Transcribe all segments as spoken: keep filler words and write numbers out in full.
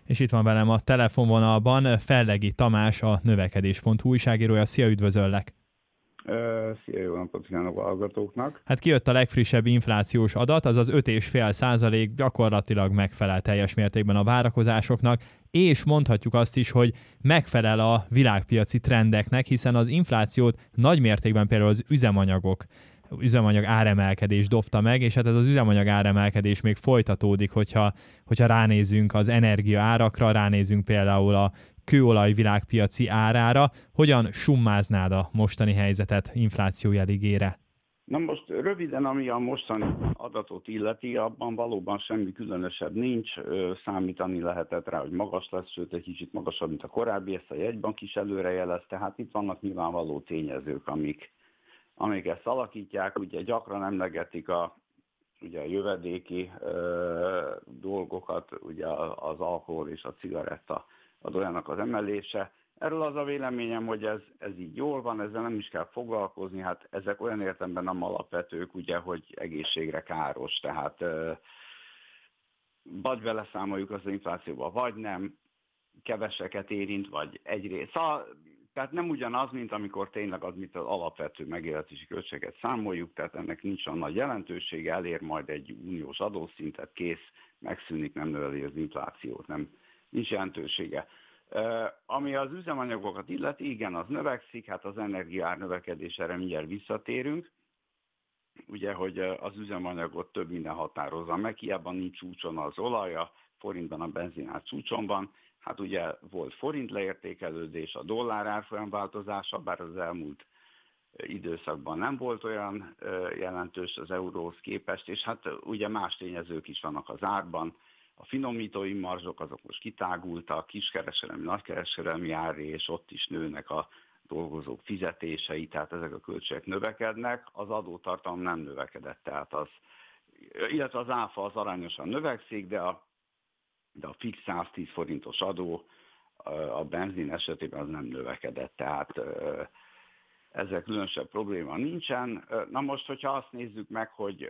És itt van velem a telefonvonalban Fellegi Tamás, a növekedés pont hu újságírója. Szia, üdvözöllek! Szia, jó napot kívánok a hallgatóknak! Hát kijött a legfrissebb inflációs adat, azaz öt egész öt százalék, gyakorlatilag megfelel teljes mértékben a várakozásoknak, és mondhatjuk azt is, hogy megfelel a világpiaci trendeknek, hiszen az inflációt nagy mértékben például az üzemanyagok, üzemanyag áremelkedés dobta meg, és hát ez az üzemanyag áremelkedés még folytatódik, hogyha, hogyha ránézünk az energia árakra, ránézünk például a kőolaj világpiaci árára. Hogyan summáznád a mostani helyzetet inflációjeligére? Na most röviden, ami a mostani adatot illeti, abban valóban semmi különösebb nincs, számítani lehetett rá, hogy magas lesz, sőt egy kicsit magasabb, mint a korábbi, ezt a jegybank is előrejelezte, hát itt vannak nyilvánvaló tényezők, amik, amik ezt alakítják, ugye gyakran emlegetik a, ugye a jövedéki ö, dolgokat, ugye az alkohol és a cigaretta adójának az emelése. Erről az a véleményem, hogy ez, ez így jól van, ezzel nem is kell foglalkozni, hát ezek olyan értelemben nem alapvetők, ugye, hogy egészségre káros, tehát ö, vagy beleszámoljuk az inflációba, vagy nem, keveseket érint, vagy egyrészt. Szóval, tehát nem ugyanaz, mint amikor tényleg az, mint az alapvető megélhetési költségeket számoljuk, tehát ennek nincs olyan nagy jelentősége, elér majd egy uniós adószintet, kész, megszűnik, nem növeli az inflációt, nem, nincs jelentősége. Uh, ami az üzemanyagokat illeti, igen, az növekszik, hát az energiaár növekedésére mindjárt visszatérünk. Ugye, hogy az üzemanyagot több minden határozza meg, hiába nincs csúcson az olaja, forintban a benzinár csúcson van. Hát ugye volt forint leértékelődés, a dollár árfolyam változása, bár az elmúlt időszakban nem volt olyan jelentős az euróhoz képest, és hát ugye más tényezők is vannak az árban. A finomítói marzsok azok most kitágultak, kiskereskedelmi, nagykereskedelmi áré, és ott is nőnek a dolgozók fizetései, tehát ezek a költségek növekednek, az adótartalom nem növekedett, tehát az, illetve az áfa az arányosan növekszik, de a, de a fix száztíz forintos adó a benzin esetében az nem növekedett, tehát ezzel különösebb probléma nincsen. Na most, hogyha azt nézzük meg, hogy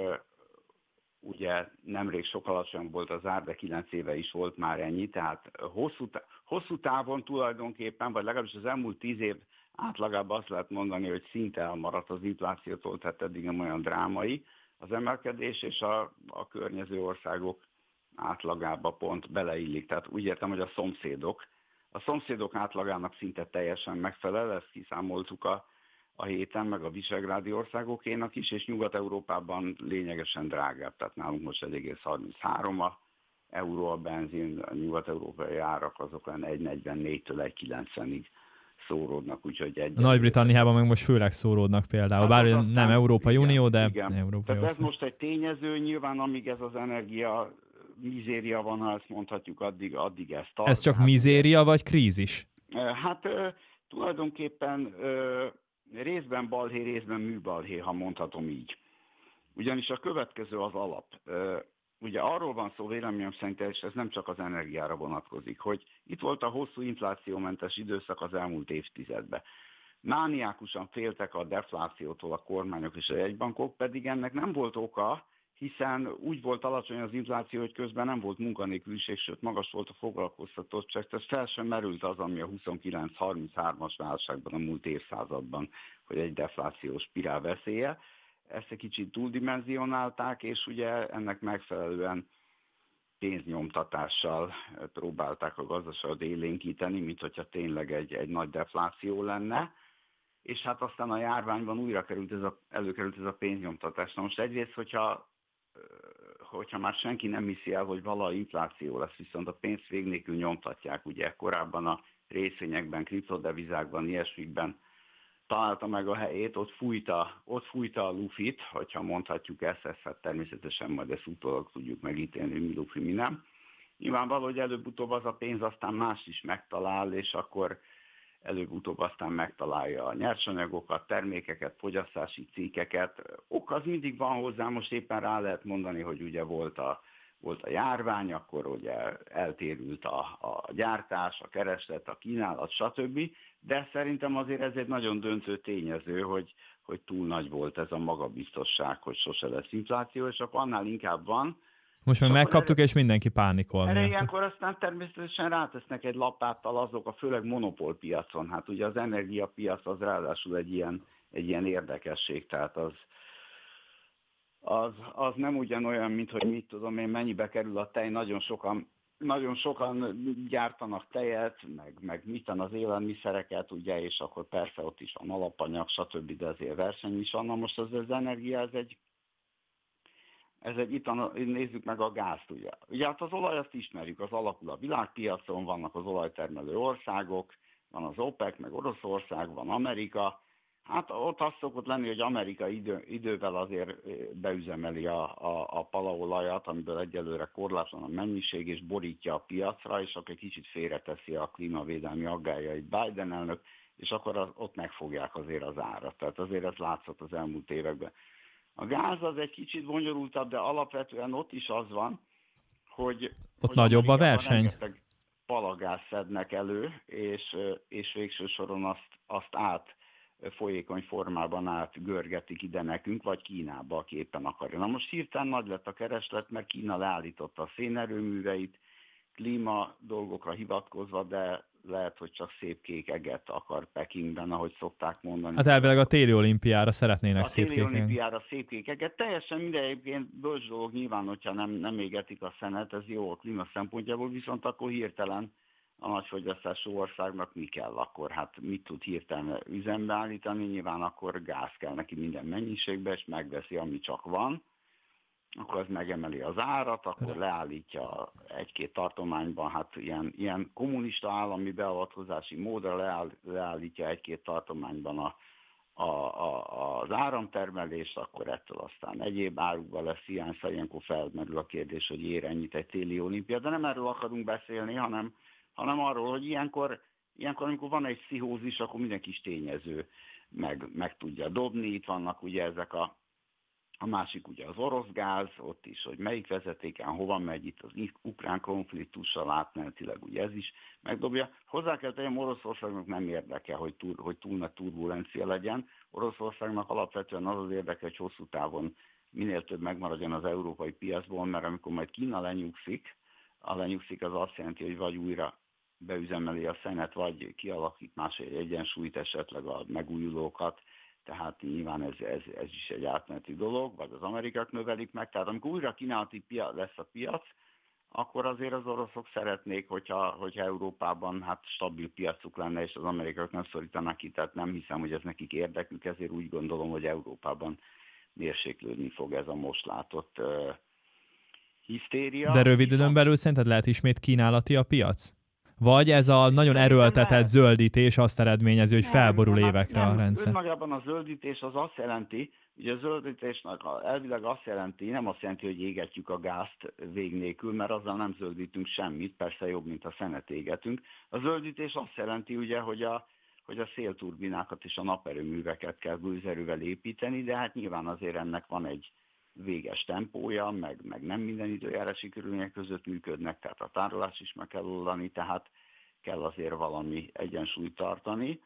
ugye nemrég sok alacsonyabb volt az ár, de kilenc éve is volt már ennyi, tehát hosszú, hosszú távon tulajdonképpen, vagy legalábbis az elmúlt tíz év átlagában azt lehet mondani, hogy szinte elmaradt az inflációtól, tehát eddig nem olyan drámai az emelkedés, és a, a környező országok átlagába pont beleillik. Tehát úgy értem, hogy a szomszédok, a szomszédok átlagának szinte teljesen megfelel, ezt kiszámoltuk a a héten, meg a visegrádi országokénak is, és Nyugat-Európában lényegesen drágább, tehát nálunk most egy egész harminchárom a euró a benzin, a nyugat-európai árak azok olyan egy negyvennégytől egy kilencvenig szóródnak, úgyhogy egy... A Nagy-Britanniában meg most főleg szóródnak például, bár aztán, nem Európai igen, Unió, de igen. Európai Tehát ország. ez most egy tényező, nyilván amíg ez az energia mizéria van, ha ezt mondhatjuk, addig, addig ezt tart. Ez csak hát, mizéria vagy krízis? Hát tulajdonképpen... részben balhé, részben műbalhé, ha mondhatom így. Ugyanis a következő az alap. Ugye arról van szó véleményem szerint, és ez nem csak az energiára vonatkozik, hogy itt volt a hosszú inflációmentes időszak az elmúlt évtizedben. Mániákusan féltek a deflációtól a kormányok és a jegybankok, pedig ennek nem volt oka, hiszen úgy volt alacsony az infláció, hogy közben nem volt munkanélküliség, sőt magas volt a foglalkoztatottság, tehát fel sem merült az, ami a huszonkilenc harminchárom-as válságban a múlt évszázadban, hogy egy deflációs spirál veszélye. Ezt egy kicsit túldimenzionálták, és ugye ennek megfelelően pénznyomtatással próbálták a gazdaságot élénkíteni, mint hogyha tényleg egy, egy nagy defláció lenne. És hát aztán a járványban újra került ez a, előkerült ez a pénznyomtatás. Na most egyrészt, hogyha hogyha már senki nem hiszi el, hogy valaha infláció lesz, viszont a pénzt vég nélkül nyomtatják, ugye korábban a részvényekben, kriptodevizákban, ilyesmikben találta meg a helyét, ott fújta, ott fújta a lufit, hogyha mondhatjuk ezt, ezt hát természetesen majd ezt utólag tudjuk megítélni, mi lufi, mi nem. Nyilvánvaló, hogy előbb-utóbb az a pénz aztán más is megtalál, és akkor előbb-utóbb aztán megtalálja a nyersanyagokat, termékeket, fogyasztási cikkeket. Ok az mindig van hozzá, most éppen rá lehet mondani, hogy ugye volt a, volt a járvány, akkor ugye eltérült a, a gyártás, a kereslet, a kínálat, stb. De szerintem azért ez egy nagyon döntő tényező, hogy, hogy túl nagy volt ez a magabiztosság, hogy sose lesz infláció, és akkor annál inkább van, Most meg megkaptuk, erre, és mindenki pánikol erre miatt. ilyenkor aztán természetesen rátesznek egy lapáttal azok a főleg monopólpiacon. Hát ugye az energiapiac az ráadásul egy ilyen, egy ilyen érdekesség, tehát az, az, az nem ugyanolyan, mint hogy mit tudom én, mennyibe kerül a tej, nagyon sokan Nagyon sokan gyártanak tejet, meg, meg miten az élelmiszereket, ugye, és akkor persze ott is van alapanyag, stb., de azért verseny is van. Na most az, az energia, ez egy, ez egy itt a, nézzük meg a gázt, ugye. Ugye hát az olaj, azt ismerjük, az alakul a világpiacon, vannak az olajtermelő országok, van az OPEC, meg Oroszország, van Amerika. Hát ott az szokott lenni, hogy Amerika idő, idővel azért beüzemeli a, a, a palaolajat, amiből egyelőre korlátlan a mennyiség, és borítja a piacra, és akkor egy kicsit félreteszi a klímavédelmi aggályait Biden elnök, és akkor az, ott megfogják azért az árat. Tehát azért ez látszott az elmúlt években. A gáz az egy kicsit bonyolultabb, de alapvetően ott is az van, hogy, ott hogy nagyobb a Amerikában verseny. rengeteg palagázt szednek elő, és, és végső soron azt, azt át folyékony formában átgörgetik ide nekünk, vagy Kínába, aki éppen akarja. Na most hirtelen nagy lett a kereslet, mert Kína leállította a szénerőműveit, klíma dolgokra hivatkozva, de lehet, hogy csak szép kék eget akar Pekingben, ahogy szokták mondani. Hát elvileg a téli olimpiára szeretnének a szép téli kék eget. olimpiára szép kék eget. Teljesen minden egyébként bölcs dolog nyilván, hogyha nem, nem égetik a szenet, ez jó a klíma szempontjából, viszont akkor hirtelen a nagyfogyasztású országnak mi kell akkor? Hát mit tud hirtelen üzembe állítani? Nyilván akkor gáz kell neki minden mennyiségbe, és megveszi, ami csak van. Akkor az megemeli az árat, akkor leállítja egy-két tartományban, hát ilyen, ilyen kommunista állami beavatkozási módra leáll, leállítja egy-két tartományban a, a, a, az áramtermelést, akkor ettől aztán egyéb árukban lesz hiány, szóval ilyenkor felmerül a kérdés, hogy ér ennyit egy téli olimpia, de nem erről akarunk beszélni, hanem hanem arról, hogy ilyenkor, ilyenkor, amikor van egy pszichózis, akkor minden kis tényező meg, meg tudja dobni. Itt vannak ugye ezek a, a másik ugye az orosz gáz, ott is, hogy melyik vezetéken hova megy, itt az ukrán konfliktussal átmenetileg ugye ez is megdobja. Hozzá kell tegyem, Oroszországnak nem érdekel, hogy túl, hogy túl nagy turbulencia legyen. Oroszországnak alapvetően az az érdeke, hogy hosszú távon minél több megmaradjon az európai piacból, mert amikor majd Kína lenyugszik, a lenyugszik az azt jelenti, hogy vagy újra beüzemeli a szenet, vagy kialakít más egy egyensúlyt, esetleg a megújulókat, tehát nyilván ez, ez, ez is egy átmeneti dolog, vagy az amerikák növelik meg, tehát amikor újra kínálati pia, lesz a piac, akkor azért az oroszok szeretnék, hogyha, hogyha Európában hát stabil piacuk lenne, és az amerikaiak nem szorítanak ki, tehát nem hiszem, hogy ez nekik érdekük, ezért úgy gondolom, hogy Európában mérséklődni fog ez a most látott uh, hisztéria. De rövid időn belül szerinted lehet ismét kínálati a piac? Vagy ez a nagyon erőltetett zöldítés azt eredményezi, hogy felborul nem, évekre nem, a rendszer? Önmagában a zöldítés az azt jelenti, ugye a zöldítésnek elvileg azt jelenti, nem azt jelenti, hogy égetjük a gázt vég nélkül, mert azzal nem zöldítünk semmit, persze jobb, mint a szenet égetünk. A zöldítés azt jelenti ugye, hogy a, hogy a szélturbinákat és a naperőműveket kell gőzerővel építeni, de hát nyilván azért ennek van egy véges tempója, meg, meg nem minden időjárási körülmények között működnek, tehát a tárolás is meg kell oldani, tehát kell azért valami egyensúlyt tartani.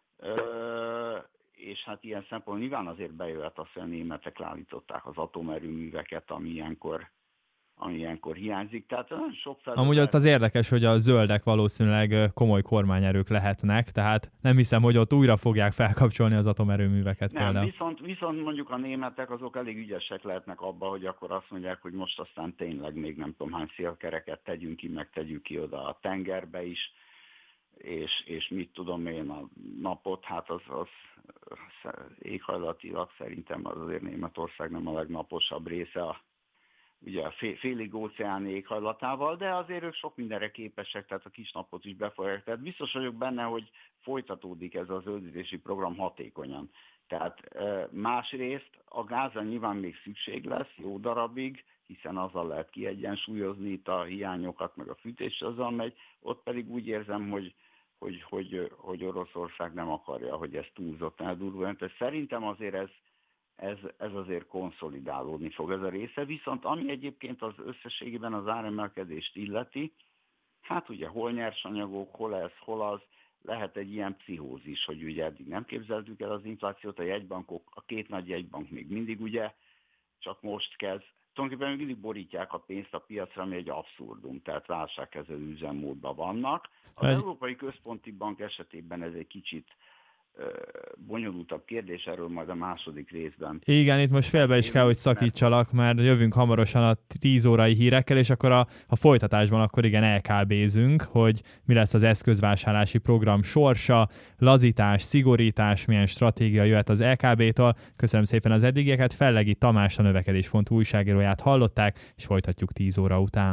Ö, és hát ilyen szempontból nyilván azért bejöhet azt, hogy a németek leállították az atomerőműveket, ami ilyenkor, ami ilyenkor hiányzik. Tehát nagyon sok feladatot. Amúgy ott az érdekes, hogy a zöldek valószínűleg komoly kormányerők lehetnek, tehát nem hiszem, hogy ott újra fogják felkapcsolni az atomerőműveket nem, például. Viszont, viszont mondjuk a németek azok elég ügyesek lehetnek abba, hogy akkor azt mondják, hogy most aztán tényleg még nem tudom hány szélkereket tegyünk ki, meg tegyük ki oda a tengerbe is, és, és mit tudom én, a napot, hát az, az, az éghajlatilag szerintem az azért Németország nem a legnaposabb része a ugye a félig óceáni éghajlatával, de azért ők sok mindenre képesek, tehát a kis napot is befolyják. Tehát biztos vagyok benne, hogy folytatódik ez a zöldítési program hatékonyan. Tehát másrészt a gázra nyilván még szükség lesz jó darabig, hiszen azzal lehet kiegyensúlyozni itt a hiányokat, meg a fűtés azzal megy, ott pedig úgy érzem, hogy, hogy, hogy, hogy Oroszország nem akarja, hogy ez túlzottan eldurvuljon. Tehát szerintem azért ez Ez, ez azért konszolidálódni fog ez a része, viszont ami egyébként az összességében az áremelkedést illeti, hát ugye hol nyersanyagok, hol ez, hol az, lehet egy ilyen pszichózis, hogy ugye eddig nem képzeltük el az inflációt, a jegybankok, a két nagy jegybank még mindig ugye, csak most kezd tulajdonképpen mindig borítják a pénzt a piacra, ami egy abszurdum, tehát válságkezelő üzemmódban vannak. Az egy... Európai Központi Bank esetében ez egy kicsit bonyolultabb kérdés, erről majd a második részben. Igen, itt most félbe is kell, hogy szakítsalak, mert jövünk hamarosan a tíz órai hírekkel, és akkor a, a folytatásban akkor igen el ká bé-zünk, hogy mi lesz az eszközvásárlási program sorsa, lazítás, szigorítás, milyen stratégia jöhet az el ká bé-től. Köszönöm szépen az eddigieket, Fellegi Tamás, a növekedés pont hu újságíróját hallották, és folytatjuk tíz óra után.